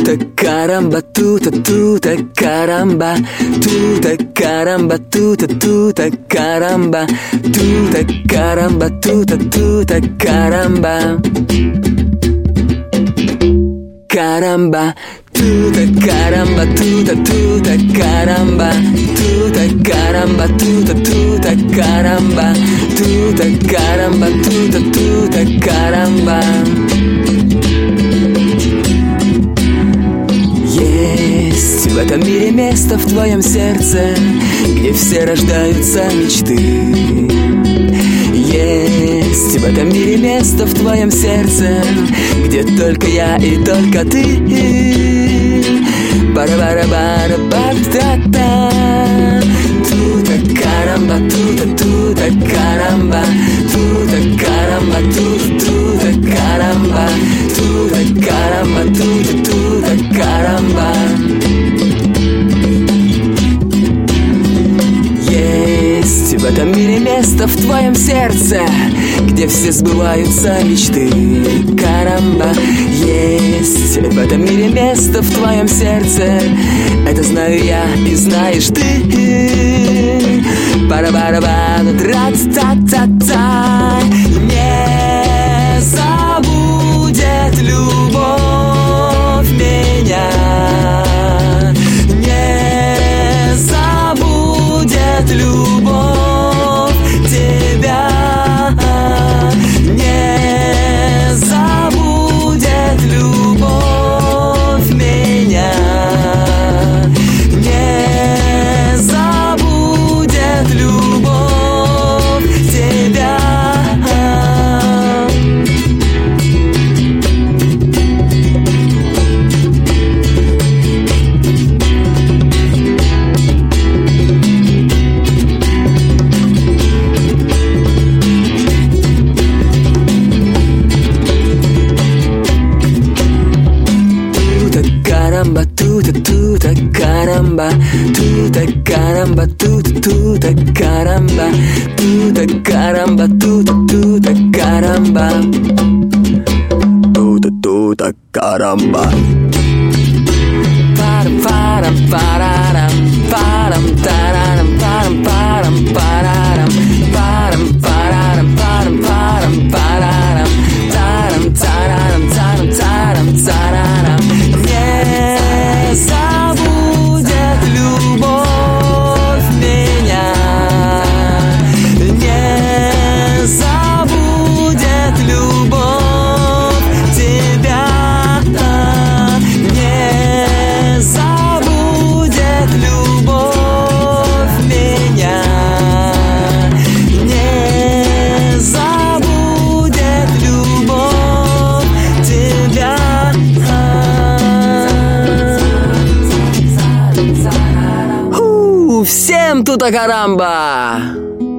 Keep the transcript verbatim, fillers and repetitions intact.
Тута карамба, тута, тута карамба, тута карамба, тута, тута карамба, тута карамба, тута, тута карамба. Карамба, тута карамба, тута, тута карамба, тута карамба, тута, тута карамба, тута карамба, тута, тута карамба. Есть в этом мире место в твоем сердце, где все рождаются мечты. Есть в этом мире место в твоем сердце, где только я и только ты. Бара-бара-бара-бара-та-та. Тута карамба, тута, тута карамба, тута карамба, тута, тута карамба, тута карамба, тута, тута карамба. Есть в этом мире место в твоем сердце, где все сбываются мечты. Карамба. Есть в этом мире место в твоем сердце, это знаю я и знаешь ты. Бара-бара-бара, тра-та-та-та. Не забудет любовь меня, не забудет любовь тебя, не забудет любовь меня, не забудет любовь тебя. Карамба, тута, тута карамба, тута карамба, тута, тута карамба, тута карамба, тута, тута карамба, тута, тута карамба. Парам, парам, парарам, парам, тарарам, парам, парам, парарам, парам, парарам, парам, парам, парарам, тарам, тарарам, тарам, тарам, тарарам. Не забудет любовь меня, не забудет любовь тебя, не забудет любовь меня, не забудет любовь тебя. Всем тута карамба!